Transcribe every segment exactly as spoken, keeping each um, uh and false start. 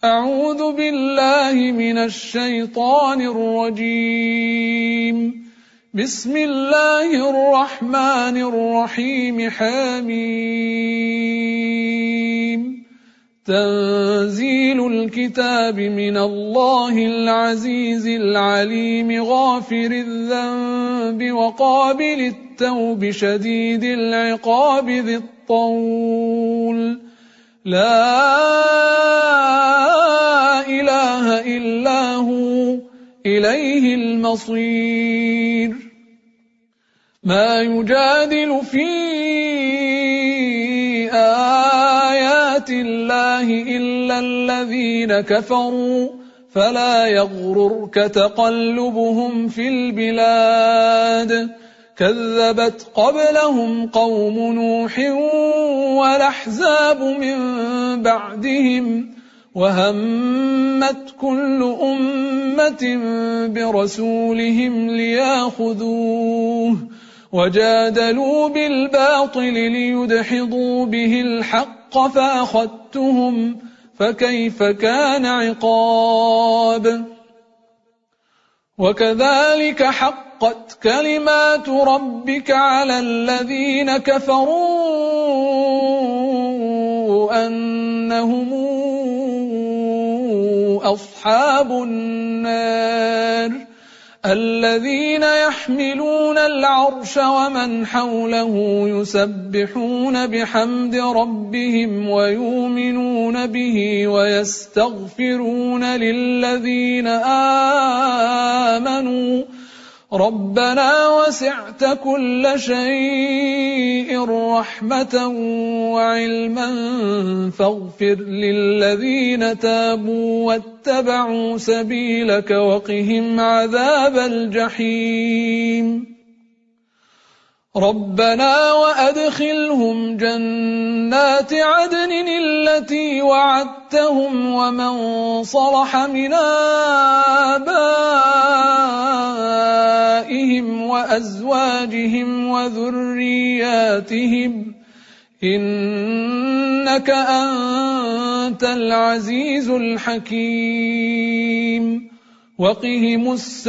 أعوذ بالله من الشيطان الرجيم. بسم الله الرحمن الرحيم. حميم. تنزيل الكتاب من الله العزيز العليم غافر الذنب وقابل التوب شديد العقاب ذي الطول لا إله إلا هو إليه المصير. ما يجادل في آيات الله إلا الذين كفروا فلا يغررك تقلبهم في البلاد. كذبت قبلهم قوم نوح والأحزاب من بعدهم وهمت كل أمة برسولهم ليأخذوه وجادلوا بالباطل ليدحضوا به الحق فأخذتهم فكيف كان عقاب. وكذلك حقت كلمات ربك على الذين كفروا أنهم أصحاب النار الذين يحملون العرش ومن حوله يسبحون بحمد ربهم ويؤمنون به ويستغفرون للذين آمنوا ربنا وسعت كل شيء رحمة وعلما فاغفر للذين تابوا واتبعوا سبيلك وقهم عذاب الجحيم. ربنا وأدخلهم جنات عدن التي وعدتهم ومن صلح من آبائهم وأزواجهم وذرياتهم إنك أنت العزيز الحكيم. وقهم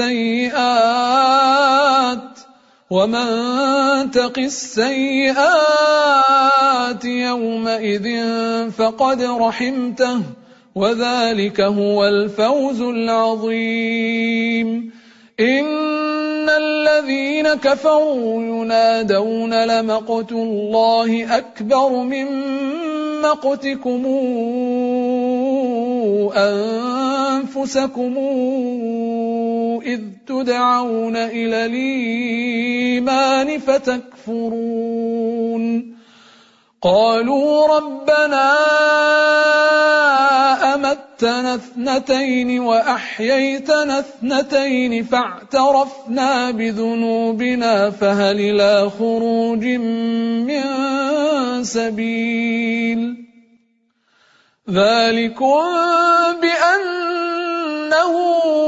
السيئات ومن تق السيئات يومئذ فقد رحمته وذلك هو الفوز العظيم. إن الذين كفروا ينادون لمقت الله أكبر من مقتكم أنفسكم إذ تدعون إلى الإيمان فتكفرون. قالوا ربنا أمتنا اثنتين وأحييتنا اثنتين فاعترفنا بذنوبنا فهل إلى خروج من سبيل. ذلكم بأنه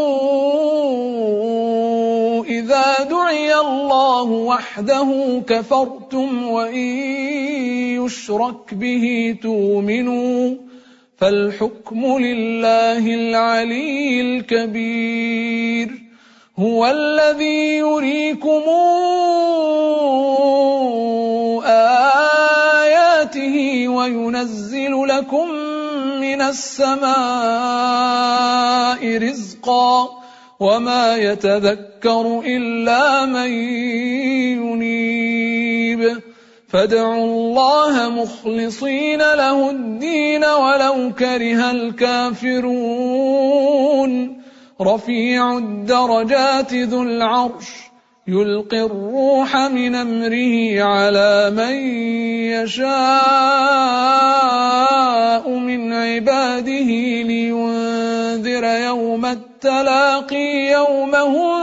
إذا دعي الله وحده كفرتم وإن يشرك به تؤمنوا فالحكم لله العلي الكبير. هو الذي يريكم آياته وينزل لكم من السماء رزقا وما يتذكر إلا من ينيب. فادعوا الله مخلصين له الدين ولو كره الكافرون. رفيع الدرجات ذو العرش يلقي الروح من أمره على من يشاء من عباده لينذر يوم التلاقي يوم هم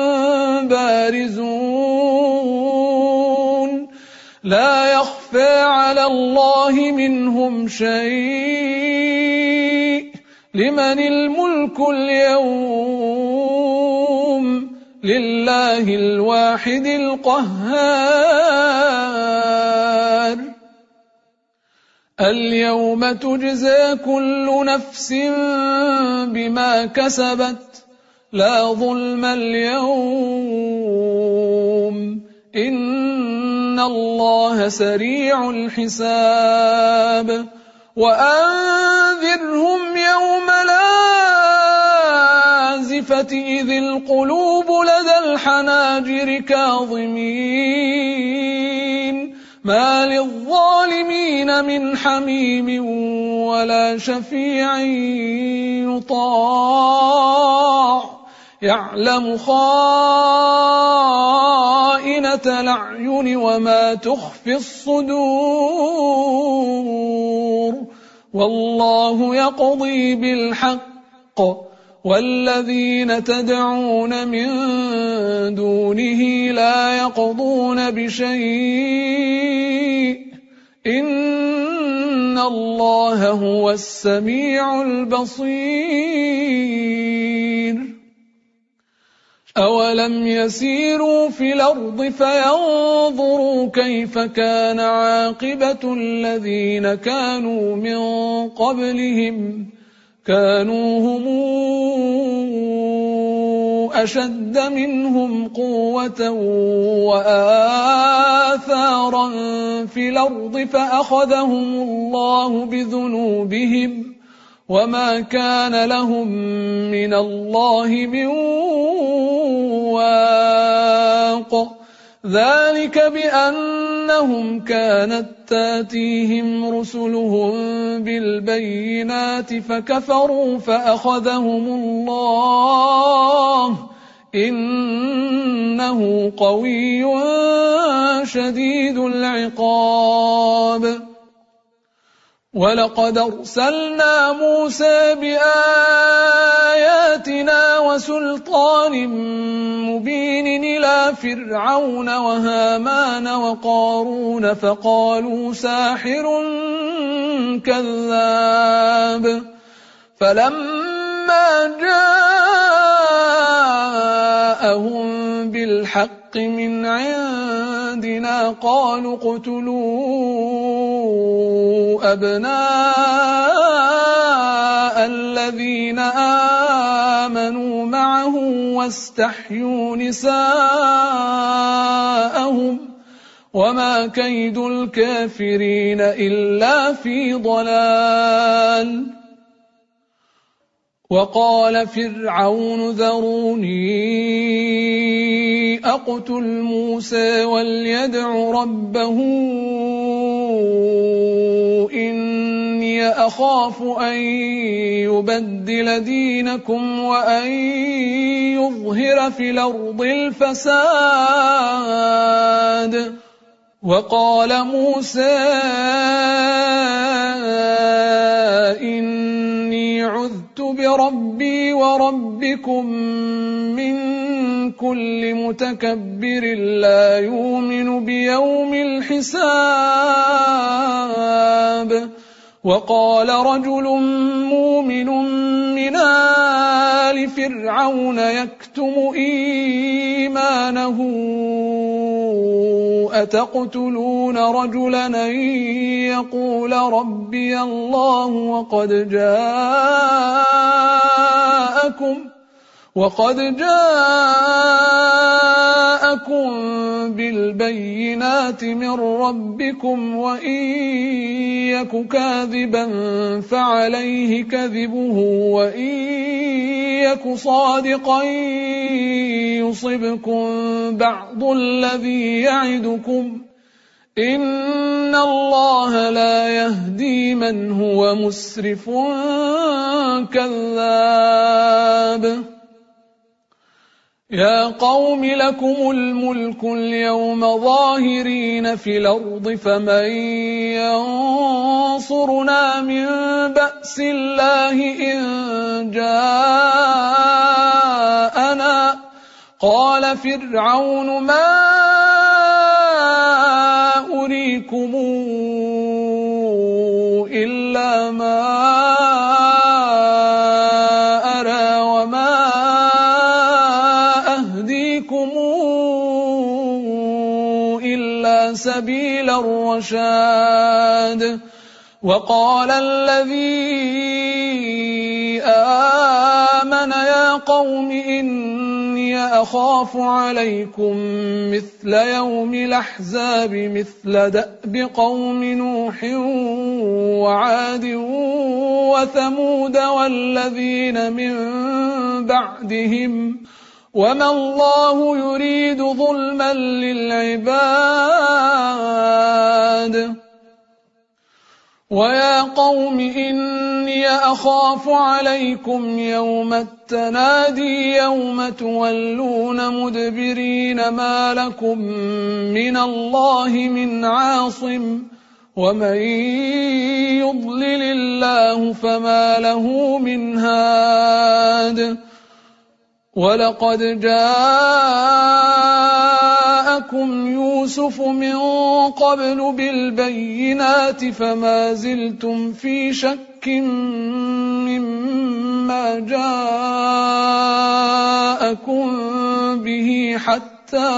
بارزون لا يخفى على الله منهم شيء. لمن الملك اليوم لله الواحد القهار. اليوم تجزى كل نفس بما كسبت لا ظلم اليوم إن الله سريع الحساب وأنذرهم يوم الآزفة إذ القلوب لدى الحناجر كاظمين ما للظالمين من حميم ولا شفيع يطاع يعلم خائنة الأعين وما تخفي الصدور والله يقضي بالحق والذين تدعون من دونه لا يقضون بشيء إن الله هو السميع البصير أولم يسيروا في الأرض فينظروا كيف كان عاقبة الذين كانوا من قبلهم كانوا هم أشد منهم قوة وآثارا في الأرض فأخذهم الله بذنوبهم وما كان لهم من الله من واق ذلك بأنهم كانت تاتيهم رسلهم بالبينات فكفروا فأخذهم الله إنه قوي شديد العقاب ولقد أرسلنا موسى بآياتنا وسلطان مبين إلى فرعون وهامان وقارون فقالوا ساحر كذاب فلما جاءهم بالحق من عندنا قالوا اقتلوا أبناء الذين آمنوا معه واستحيوا نساءهم وما كيد الكافرين إلا في ضلال وقال فرعون ذروني أقتل موسى وليدع ربه إني أخاف أن يبدل دينكم وأن يظهر في الأرض الفساد وقال موسى إني عذت بربي وربكم من كل متكبر لا يؤمن بيوم الحساب وقال رجل مؤمن من آل فرعون يكتم إيمانه أتقتلون رجلا أن يقول ربي الله وقد جاءكم وقد جاءكم بالبينات من ربكم وإن يك كاذبا فعليه كذبه وإن يك صادقا يصبكم بعض الذي يعدكم إن الله لا يهدي من هو مسرف كذاب يا قوم لكم الملك اليوم ظاهرين في الأرض فمن ينصرنا من بأس الله إن جاءنا قال فرعون ما أريكم إلا ما أرى وما أهديكم إلا سبيل الرشاد وقال الذي آمن يا قوم إني أخاف عليكم مثل يوم الأحزاب مثل دأب قوم نوح وعاد وثمود والذين من بعدهم وما الله يريد ظلما للعباد ويا قوم إني أخاف عليكم يوم التنادي يوم تولون مدبرين ما لكم من الله من عاصم ومن يضلل الله فما له من هاد ولقد جاءكم يوسف من قبل بالبينات فما زلتم في شك مما جاءكم به حتى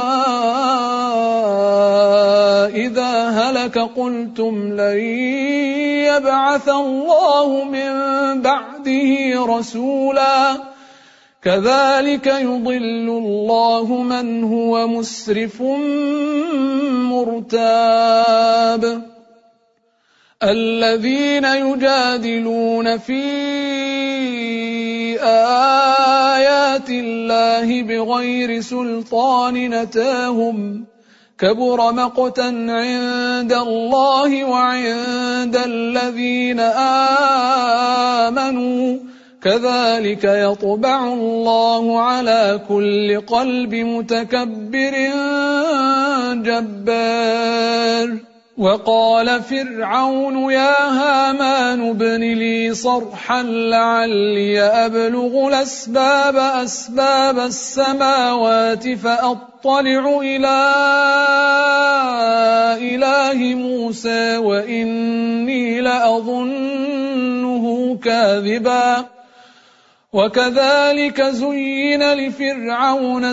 إذا هلك قلتم لن يبعث الله من بعده رسولا كذلك يضل الله من هو مسرف مرتاب الذين يجادلون في آيات الله بغير سلطان أتاهم كبر مقتا عند الله وعند الذين آمنوا كذلك يطبع الله على كل قلب متكبر جبار وقال فرعون يا هامان ابن لي صرحا لعلي أبلغ الأسباب أسباب السماوات فأطلع إلى إله موسى وإني لأظنه كاذبا وكذلك زين لفرعون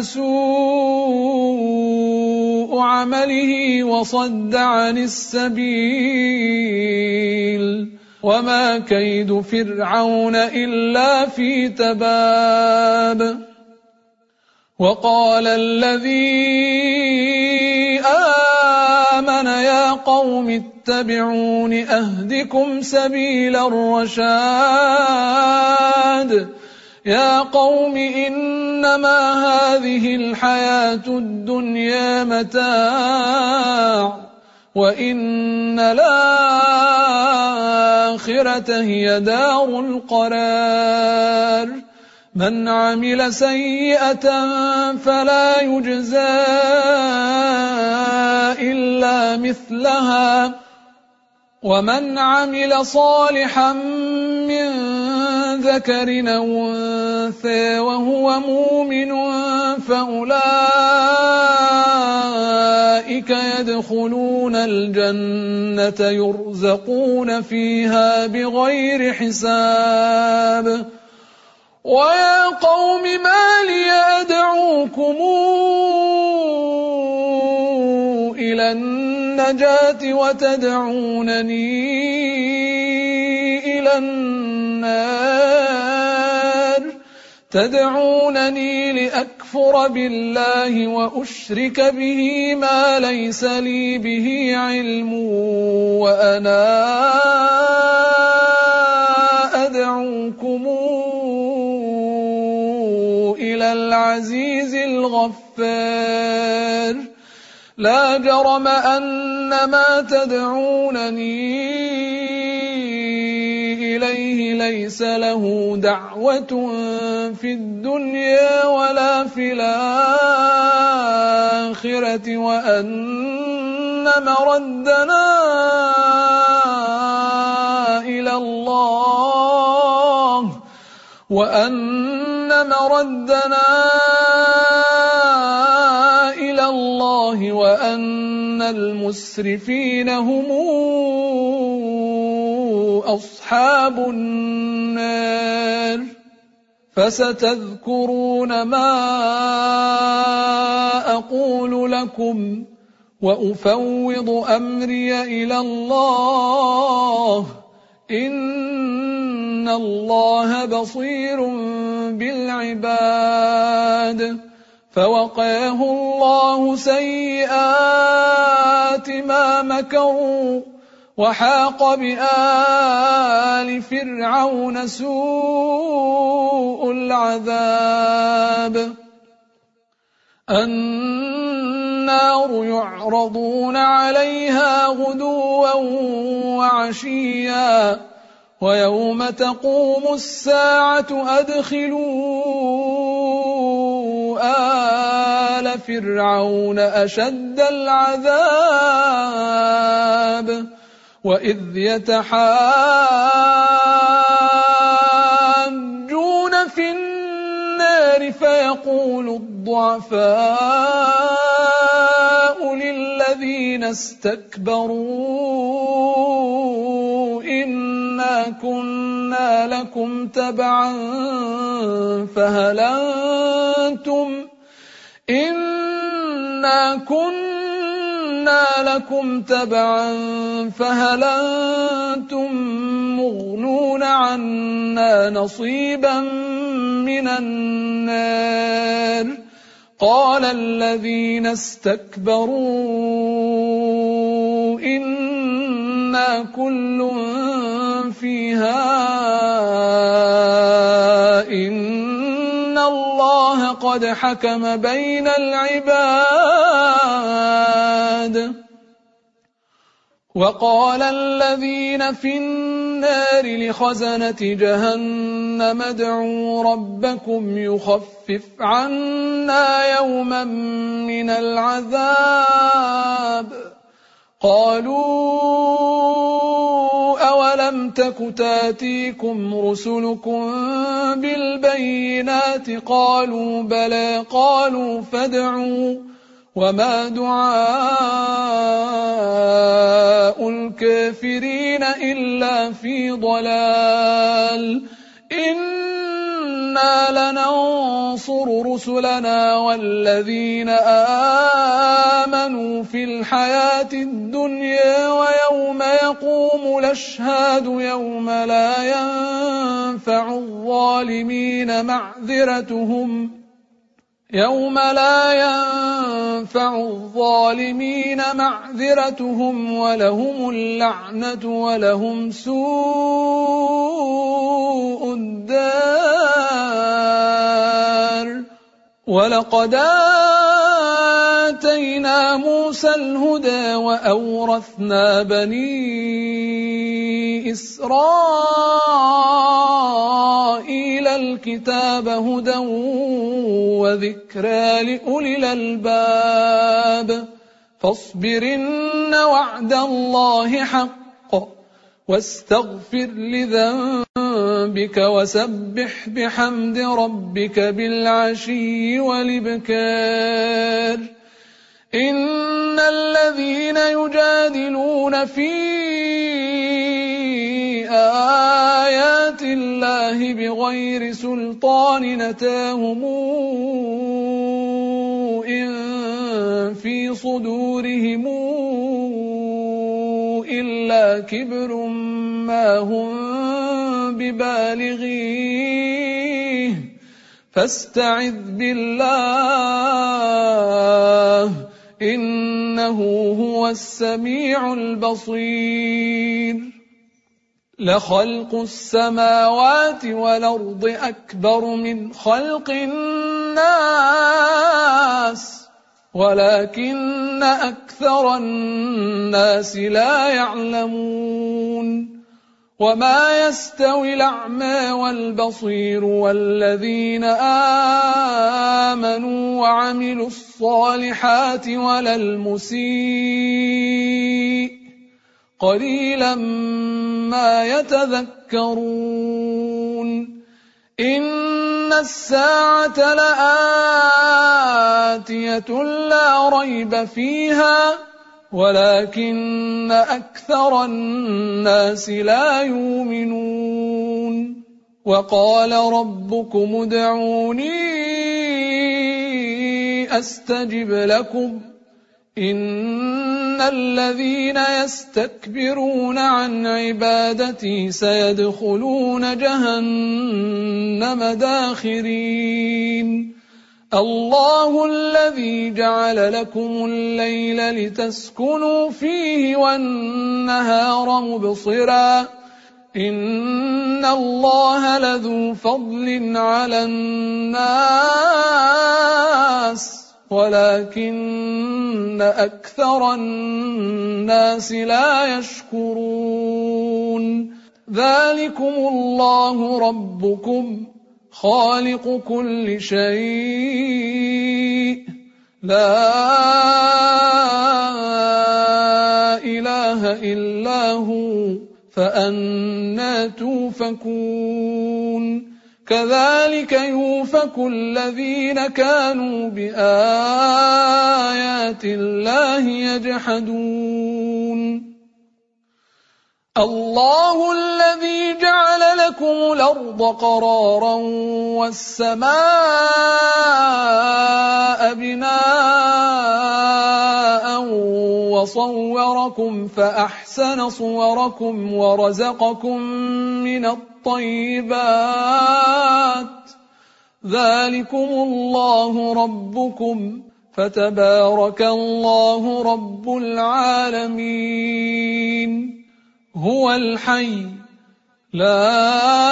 سوء عمله وصد عن السبيل وما كيد فرعون إلا في تباب وقال الذي آمن يا قوم اتبعون أهدكم سبيل الرشاد يا قوم إنما هذه الحياة الدنيا متاع وإن الآخرة هي دار القرار من عمل سيئة فلا يجزى إلا مثلها ومن عمل صالحا من ذكر أو أنثى وهو مؤمن فأولئك يدخلون الجنة يرزقون فيها بغير حساب ويا قوم ما لي أدعوكم إلى النجاة وتدعونني إلى النار تدعونني لأكفر بالله وأشرك به ما ليس لي به علم وأنا أدعوكم إلى العزيز الغفار لا جرم أن ما تدعونني إليه ليس له دعوة في الدنيا ولا في الآخرة وأن مردنا إلى الله وأن مردنا إلى الله وأن المسرفين هم أصحاب النار فستذكرون ما أقول لكم وأفوض أمري إلى الله إن الله بصير بالعباد. فوقاه الله سيئات ما مكروا وحاق بآل فرعون سوء العذاب. النار يعرضون عليها غدوا وعشيا ويوم تقوم الساعة أدخلوا آل فرعون أشد العذاب. وإذ يتحاجون في النار فيقول الضعفاء للذين استكبروا إنا كنا لكم تبعا فهل أنتم إنا كنا لكم تبعا فهل أنتم مغنون عنا نصيبا من النار. قال الذين استكبروا إنا كل فيها إن الله قد حكم بين العباد. وقال الذين في النار لخزنة جهنم ادعوا ربكم يخفف عنا يوما من العذاب. قالوا أولم تك تاتيكم رسلكم بالبينات قالوا بلى قالوا فادعوا وما دعاء الكافرين إلا في ضلال. إنا لننصر رسلنا والذين آمنوا في الحياة الدنيا ويوم يقوم الأشهاد يوم لا ينفع الظالمين معذرتهم يوم لا ينفع الظالمين معذرتهم ولهم اللعنة ولهم سوء الدار. ولقد آتينا موسى الهدى وأورثنا بني إسرائيل الكتاب هدى وذكرى لأولي الألباب. فاصبر إن وعد الله حق واستغفر لذنبك وسبح بحمد ربك بالعشي والإبكار. إن الذين يجادلون في آيات الله بغير سلطان أتاهم إن في صدورهم إلا كبر ما هم ببالغيه فاستعذ بالله إنه هو السميع البصير. لخلق السماوات والأرض أكبر من خلق الناس ولكن أكثر الناس لا يعلمون. وما يستوي الأعمى والبصير والذين آمنوا وعملوا الصالحات ولا المسيء قليلا ما يتذكرون. إن الساعة لآتية لا ريب فيها ولكن أكثر الناس لا يؤمنون. وقال ربكم ادعوني أستجب لكم إن الذين يستكبرون عن عبادتي سيدخلون جهنم داخرين الله الذي جعل لكم الليل لتسكنوا فيه والنهار مبصرا إن الله لذو فضل على الناس ولكن أكثر الناس لا يشكرون ذلكم الله ربكم خالق كل شيء لا إله إلا هو فأنى توفكون كذلك يوفك الذين كانوا بآيات الله يجحدون الله الذي جعل لكم الأرض قرارا والسماء بناء وصوركم فأحسن صوركم ورزقكم من الطيبات ذلكم الله ربكم فتبارك الله رب العالمين هو الحي لا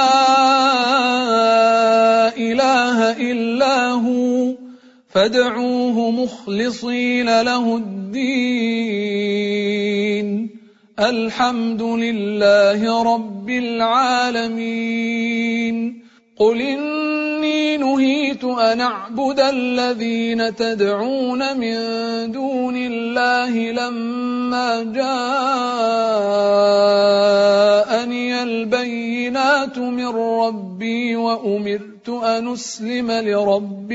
إله إلا هو فادعوه مخلصين له الدين الحمد لله رب العالمين قل إني نهيت أن أعبد الذين تدعون من دون الله لما جاءني البينات من ربي وأمرت أن أسلم لرب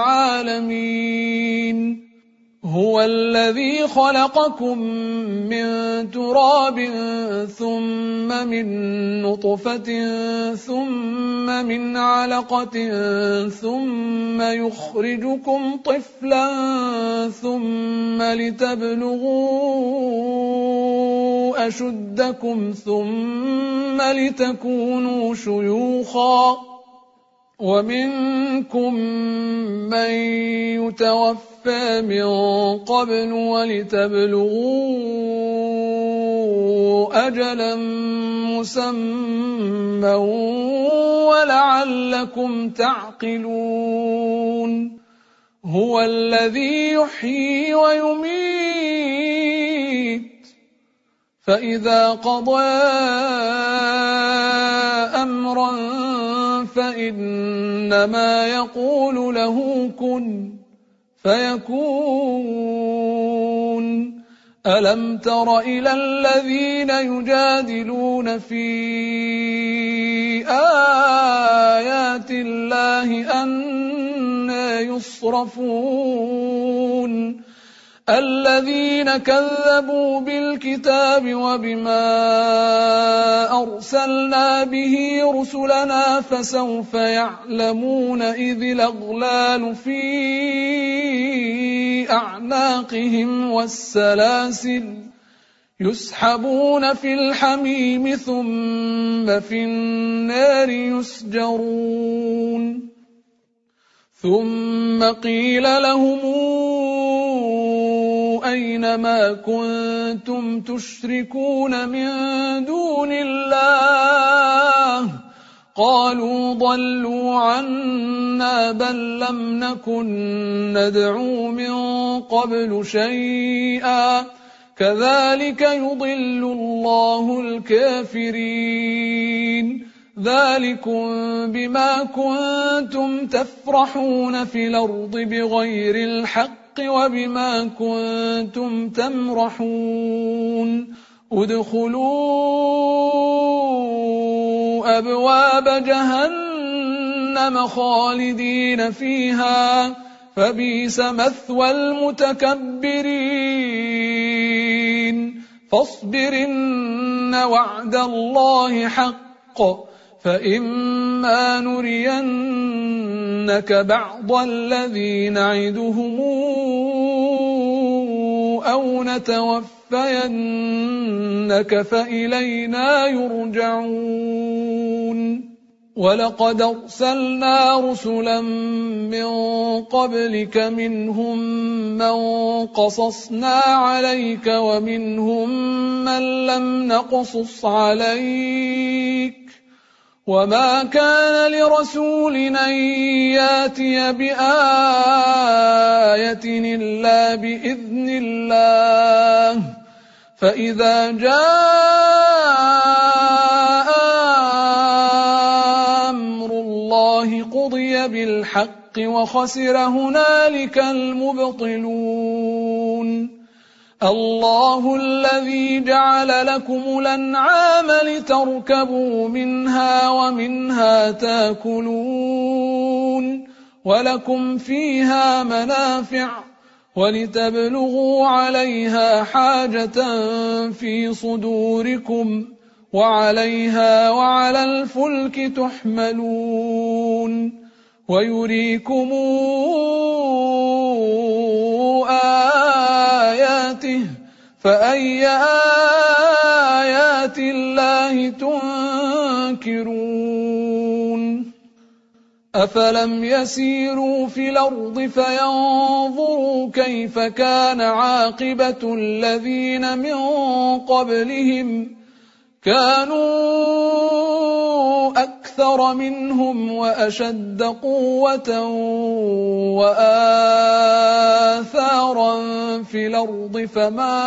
العالمين هو الذي خلقكم من تراب ثم من نطفة ثم من علقة ثم يخرجكم طفلا ثم لتبلغوا أشدكم ثم لتكونوا شيوخا ومنكم من يتوفى من قبل ولتبلغوا أجلا مسمى ولعلكم تعقلون هو الذي يحيي ويميت فإذا قضى أمرا فإنما يقول له كن فيكون ألم تر إلى الذين يجادلون في آيات الله أنى يصرفون الذين كذبوا بالكتاب وبما أرسلنا به رسلنا فسوف يعلمون إذ الأغلال في أعناقهم والسلاسل يسحبون في الحميم ثم في النار يسجرون ثم قيل لهم أين ما كنتم تشركون من دون الله قالوا ضلوا عنا بل لم نكن ندعو من قبل شيئا كذلك يضل الله الكافرين ذلكم بما كنتم تفرحون في الأرض بغير الحق وبما كنتم تمرحون ادخلوا أبواب جهنم خالدين فيها فبئس مثوى المتكبرين فاصبر إن وعد الله حق فإما نرينك بعض الذي نعدهم أو نتوفينك لنتوفينك فإلينا يرجعون ولقد أرسلنا رسلا من قبلك منهم من قصصنا عليك ومنهم من لم نقصص عليك وما كان لرسول أن ياتي بآية إلا بإذن الله فإذا جاء أمر الله قضي بالحق وخسر هنالك المبطلون الله الذي جعل لكم الأنعام لتركبوا منها ومنها تاكلون ولكم فيها منافع ولتبلغوا عليها حاجة في صدوركم وعليها وعلى الفلك تحملون ويريكم آياته فأي آيات الله تنكرون أفلم يسيروا في الأرض فينظروا كيف كان عاقبة الذين من قبلهم كانوا أكثر منهم وأشد قوة وآثارا في الأرض فما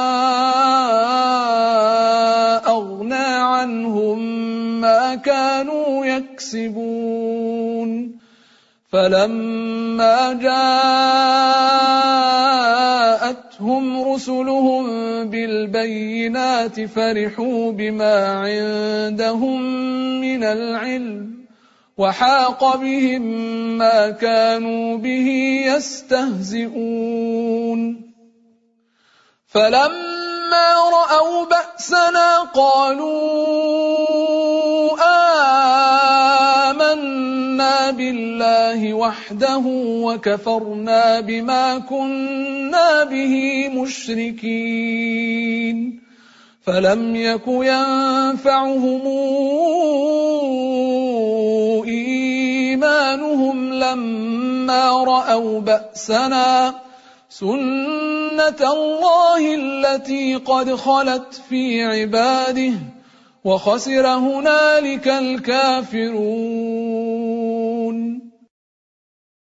أغنى عنهم ما كانوا يكسبون فلما جاءتهم رسلهم بالبينات فرحوا بما عندهم من العلم وحاق بهم ما كانوا به يستهزئون فلما رأوا بأسنا قالوا آمنا بالله وحده وكفرنا بما كنا به مشركين فلم يك ينفعهم إيمانهم لما رأوا بأسنا سنة الله التي قد خلت في عباده وخسر هنالك الكافرون